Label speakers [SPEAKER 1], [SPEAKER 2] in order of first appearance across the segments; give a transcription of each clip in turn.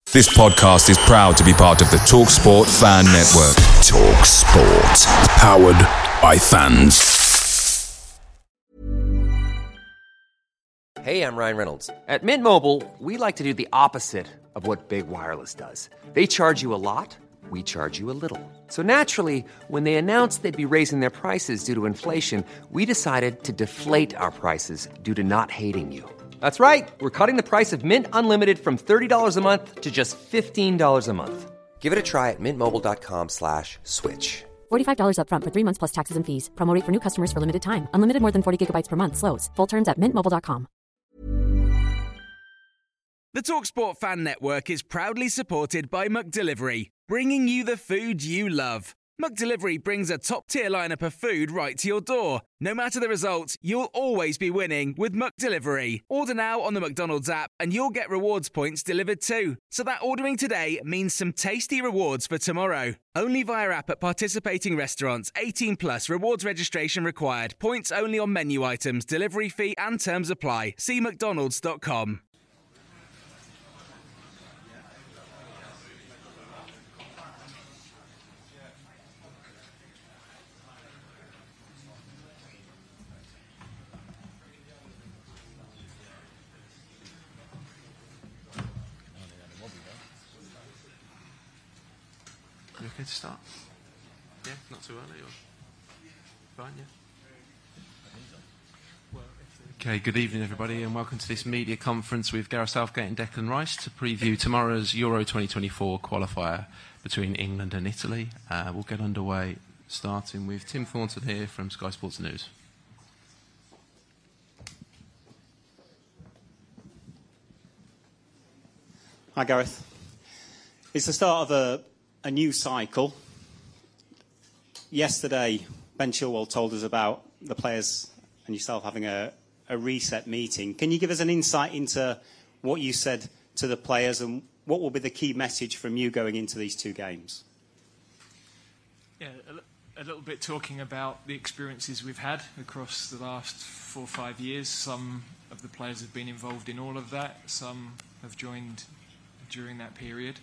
[SPEAKER 1] This podcast is proud to be part of the TalkSport Fan Network. TalkSport. Powered by fans.
[SPEAKER 2] Hey, I'm Ryan Reynolds. At Mint Mobile, we like to do the opposite of what Big Wireless does. They charge you a lot, we charge you a little. So naturally, when they announced they'd be raising their prices due to inflation, we decided to deflate our prices due to not hating you. That's right. We're cutting the price of Mint Unlimited from $30 a month to just $15 a month. Give it a try at mintmobile.com/switch.
[SPEAKER 3] $45 up front for 3 months plus taxes and fees. Promo rate for new customers for limited time. Unlimited more than 40 gigabytes per month. Slows full terms at mintmobile.com.
[SPEAKER 4] The TalkSport Fan Network is proudly supported by McDelivery, bringing you the food you love. McDelivery brings a top-tier lineup of food right to your door. No matter the result, you'll always be winning with McDelivery. Order now on the McDonald's app and you'll get rewards points delivered too. So that ordering today means some tasty rewards for tomorrow. Only via app at participating restaurants. 18 plus. Rewards registration required. Points only on menu items. Delivery fee and terms apply. See mcdonalds.com.
[SPEAKER 5] You okay to start? Yeah, not too early or fine, yeah. Okay, good evening everybody and welcome to this media conference with Gareth Southgate and Declan Rice to preview tomorrow's Euro 2024 qualifier between England and Italy. We'll get underway starting with Tim Thornton here from Sky Sports News.
[SPEAKER 6] Hi Gareth. It's the start of a new cycle. Yesterday, Ben Chilwell told us about the players and yourself having a reset meeting. Can you give us an insight into what you said to the players and what will be the key message from you going into these two games?
[SPEAKER 7] Yeah, a little bit talking about the experiences we've had across the last 4 or 5 years. Some of the players have been involved in all of that. Some have joined during that period.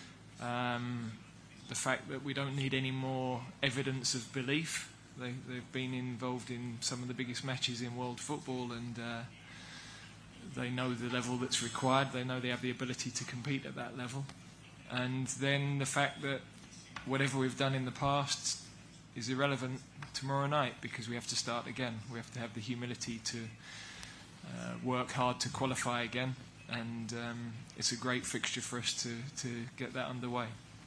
[SPEAKER 7] The fact that we don't need any more evidence of belief. They've been involved in some of the biggest matches in world football and they know the level that's required. They know they have the ability to compete at that level. And then the fact that whatever we've done in the past is irrelevant tomorrow night because we have to start again. We have to have the humility to work hard to qualify again. And it's a great fixture for us to get that underway.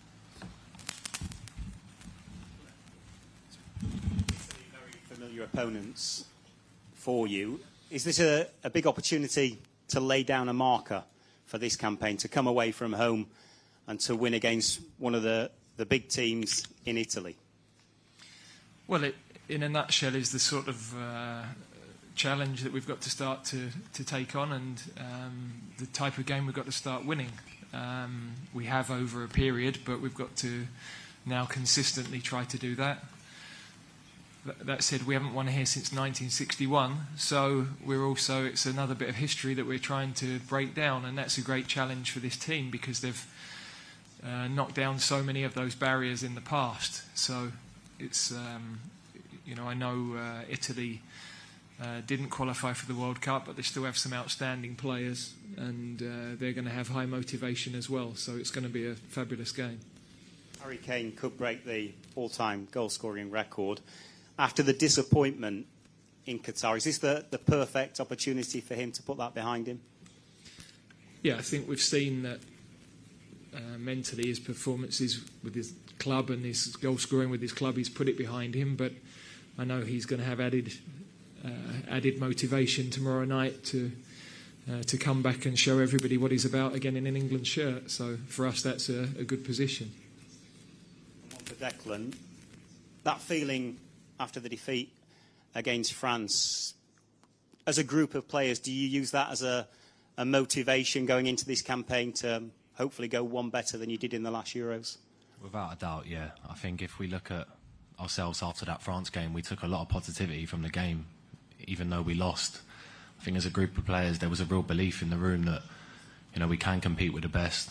[SPEAKER 6] Very familiar opponents for you. Is this a big opportunity to lay down a marker for this campaign, to come away from home and to win against one of the big teams in Italy? Well,
[SPEAKER 7] it, in a nutshell, is the sort of challenge that we've got to start to take on and the type of game we've got to start winning. We have over a period, but we've got to now consistently try to do that. That said, we haven't won here since 1961, so it's another bit of history that we're trying to break down, and that's a great challenge for this team because they've knocked down so many of those barriers in the past. So it's, I know Italy didn't qualify for the World Cup, but they still have some outstanding players, and they're going to have high motivation as well, so it's going to be a fabulous game.
[SPEAKER 6] Harry Kane could break the all-time goal-scoring record. After the disappointment in Qatar, is this the perfect opportunity for him to put that behind him?
[SPEAKER 7] Yeah, I think we've seen that mentally his performances with his club and his goal-scoring with his club, he's put it behind him, but I know he's going to have added motivation tomorrow night to come back and show everybody what he's about again in an England shirt. So for us, that's a good position.
[SPEAKER 6] And one for Declan, that feeling after the defeat against France, as a group of players, do you use that as a motivation going into this campaign to hopefully go one better than you did in the last Euros?
[SPEAKER 5] Without a doubt, yeah. I think if we look at ourselves after that France game, we took a lot of positivity from the game, even though we lost. I think as a group of players, there was a real belief in the room that, we can compete with the best.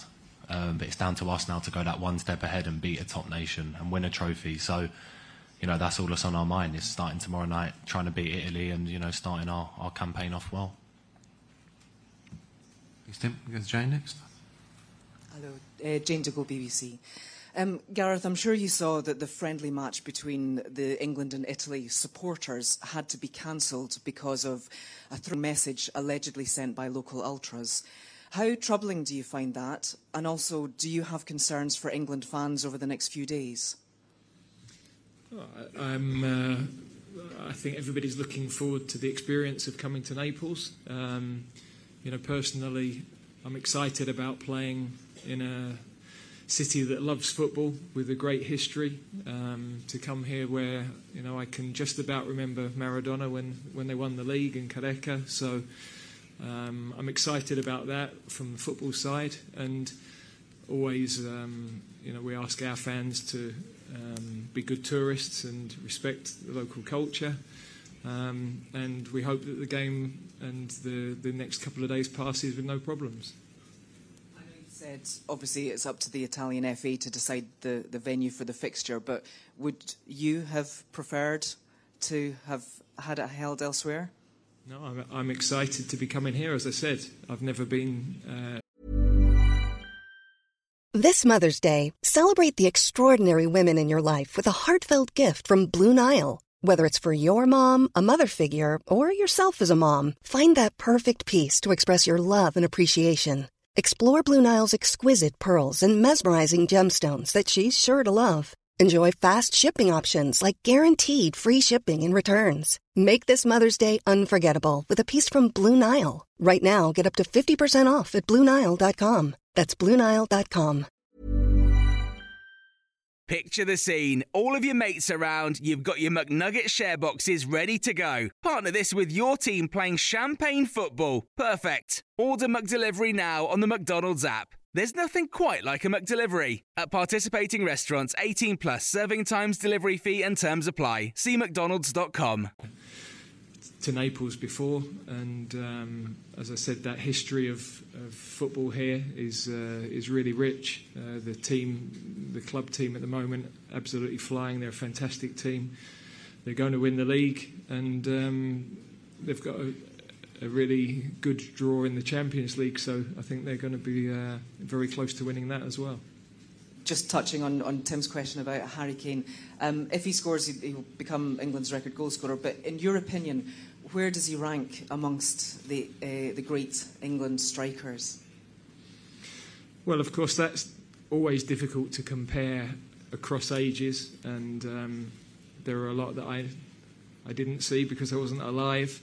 [SPEAKER 8] but it's down to us now to go that one step ahead and beat a top nation and win a trophy. So, you know, that's all that's on our mind, is starting tomorrow night, trying to beat Italy and, you know, starting our campaign off well.
[SPEAKER 5] Thanks, Tim. We'll go to Jane next.
[SPEAKER 9] Hello, Jane Diggle, BBC. Gareth, I'm sure you saw that the friendly match between the England and Italy supporters had to be cancelled because of a threatening message allegedly sent by local ultras. How troubling do you find that? And also, do you have concerns for England fans over the next few days?
[SPEAKER 7] I think everybody's looking forward to the experience of coming to Naples. You know, personally, I'm excited about playing in a city that loves football with a great history. To come here where, you know, I can just about remember Maradona when they won the league in Careca. So I'm excited about that from the football side, and always, you know, we ask our fans to be good tourists and respect the local culture. And we hope that the game and the next couple of days passes with no problems.
[SPEAKER 9] I know you said, obviously, it's up to the Italian FA to decide the venue for the fixture, but would you have preferred to have had it held elsewhere?
[SPEAKER 7] No, I'm excited to be coming here. As I said, I've never been...
[SPEAKER 10] This Mother's Day, celebrate the extraordinary women in your life with a heartfelt gift from Blue Nile. Whether it's for your mom, a mother figure, or yourself as a mom, find that perfect piece to express your love and appreciation. Explore Blue Nile's exquisite pearls and mesmerizing gemstones that she's sure to love. Enjoy fast shipping options like guaranteed free shipping and returns. Make this Mother's Day unforgettable with a piece from Blue Nile. Right now, get up to 50% off at BlueNile.com. That's BlueNile.com.
[SPEAKER 4] Picture the scene. All of your mates around, you've got your McNugget share boxes ready to go. Partner this with your team playing champagne football. Perfect. Order McDelivery now on the McDonald's app. There's nothing quite like a McDelivery. At participating restaurants, 18 plus, serving times, delivery fee and terms apply. See mcdonalds.com.
[SPEAKER 7] To Naples before, and as I said, that history of football here is really rich. The club team at the moment, absolutely flying. They're a fantastic team. They're going to win the league, and they've got a really good draw in the Champions League. So I think they're going to be very close to winning that as well.
[SPEAKER 9] Just touching on Tim's question about Harry Kane, if he scores, he'll become England's record goal scorer. But in your opinion, where does he rank amongst the great England strikers?
[SPEAKER 7] Well, of course, that's always difficult to compare across ages, and there are a lot that I didn't see because I wasn't alive.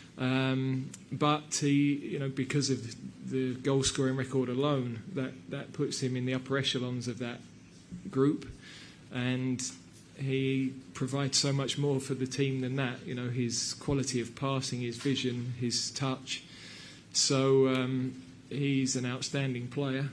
[SPEAKER 7] But he, you know, because of the goal scoring record alone, that puts him in the upper echelons of that group, and he provides so much more for the team than that. You know, his quality of passing, his vision, his touch. So he's an outstanding player,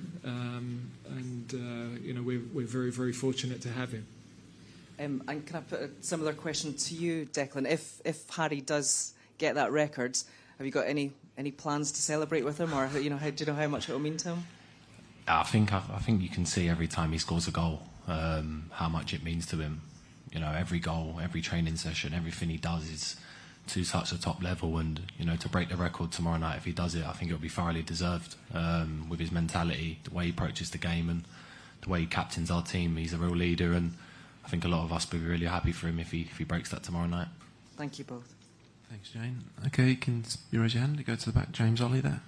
[SPEAKER 7] and you know, we're very, very fortunate to have him.
[SPEAKER 9] And can I put a similar question to you, Declan? If Harry does get that record, have you got any plans to celebrate with him, or do you know how much it will mean to him?
[SPEAKER 8] I think you can see every time he scores a goal how much it means to him. You know, every goal, every training session, everything he does is to such a top level, and you know, to break the record tomorrow night, if he does it, I think it'll be thoroughly deserved. With his mentality, the way he approaches the game, and the way he captains our team, he's a real leader, and I think a lot of us will be really happy for him if he breaks that tomorrow night.
[SPEAKER 9] Thank you both.
[SPEAKER 5] Thanks, Jane. Okay, can you raise your hand to go to the back? James Ollie there.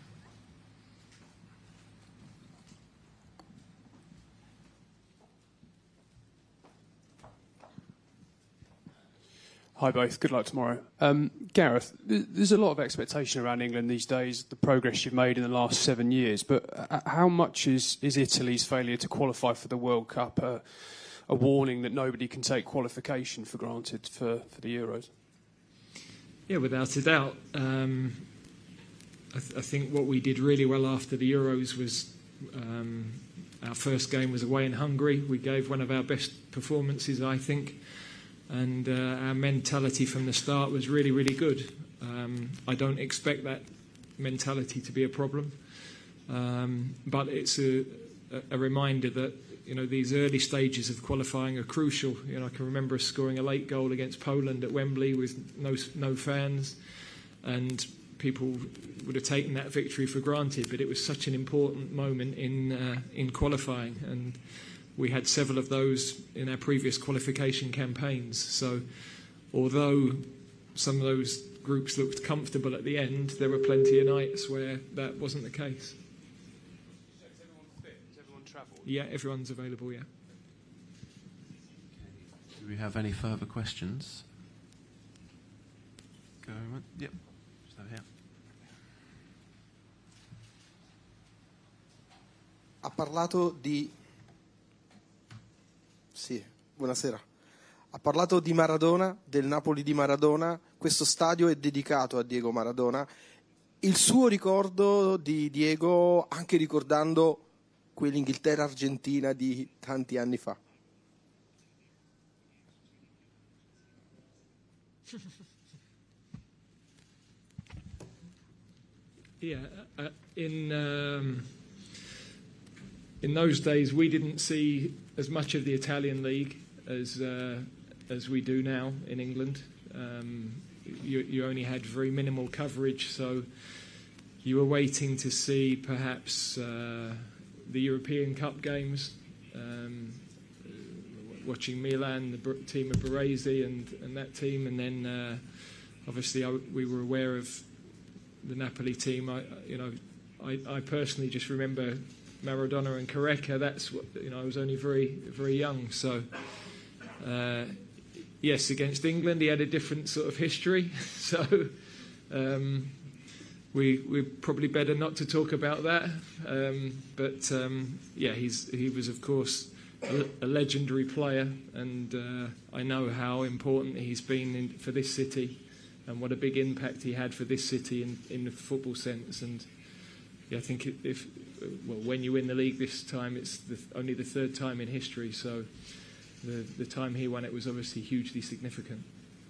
[SPEAKER 11] Hi both, good luck tomorrow. Gareth, there's a lot of expectation around England these days, the progress you've made in the last 7 years, but how much is Italy's failure to qualify for the World Cup a warning that nobody can take qualification for granted for the Euros?
[SPEAKER 7] Yeah, without a doubt. I think what we did really well after the Euros was our first game was away in Hungary. We gave one of our best performances, I think. And our mentality from the start was really, really good. I don't expect that mentality to be a problem. But it's a a reminder that these early stages of qualifying are crucial. I can remember us scoring a late goal against Poland at Wembley with no fans, and people would have taken that victory for granted. But it was such an important moment in qualifying, and we had several of those in our previous qualification campaigns. So, although some of those groups looked comfortable at the end, there were plenty of nights where that wasn't the case.
[SPEAKER 11] Is everyone fit? Is everyone travelled?
[SPEAKER 7] Yeah, everyone's available, yeah.
[SPEAKER 5] Do we have any further questions? Going, yep, just over here.
[SPEAKER 12] Ha parlato di... Sì, buonasera. Ha parlato di Maradona, del Napoli di Maradona. Questo stadio è dedicato a Diego Maradona. Il suo ricordo di Diego, anche ricordando quell'Inghilterra-Argentina di tanti anni fa.
[SPEAKER 7] Yeah, in those days we didn't see as much of the Italian league as we do now in England. You only had very minimal coverage, so you were waiting to see perhaps the European Cup games, watching Milan, the team of Baresi and that team, and then obviously we were aware of the Napoli team. I personally just remember Maradona and Careca. That's what I was only very, very young. So yes, against England he had a different sort of history. So we're probably better not to talk about that. But yeah, he was of course a legendary player, and I know how important he's been for this city, and what a big impact he had for this city in the football sense. And yeah, I think when you win the league this time, it's only the third time in history, so the time he won it was obviously hugely significant.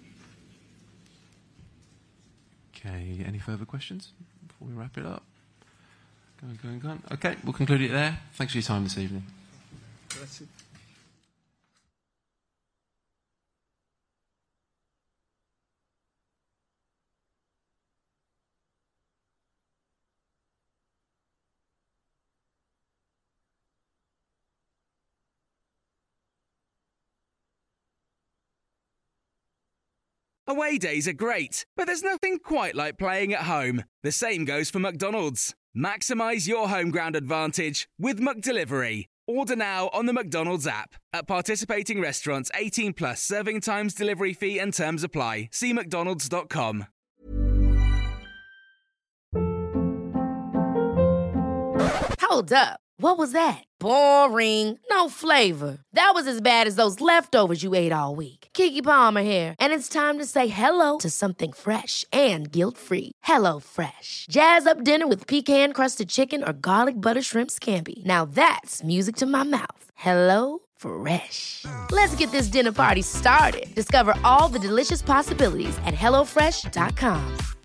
[SPEAKER 5] Okay, any further questions before we wrap it up? Go on. Okay, we'll conclude it there. Thanks for your time this evening.
[SPEAKER 7] Grazie.
[SPEAKER 4] Away days are great, but there's nothing quite like playing at home. The same goes for McDonald's. Maximise your home ground advantage with McDelivery. Order now on the McDonald's app. At participating restaurants, 18 plus, serving times, delivery fee and terms apply. See mcdonalds.com.
[SPEAKER 13] Hold up. What was that? Boring. No flavor. That was as bad as those leftovers you ate all week. Keke Palmer here, and it's time to say hello to something fresh and guilt-free. Hello Fresh. Jazz up dinner with pecan-crusted chicken or garlic butter shrimp scampi. Now that's music to my mouth. Hello Fresh. Let's get this dinner party started. Discover all the delicious possibilities at HelloFresh.com.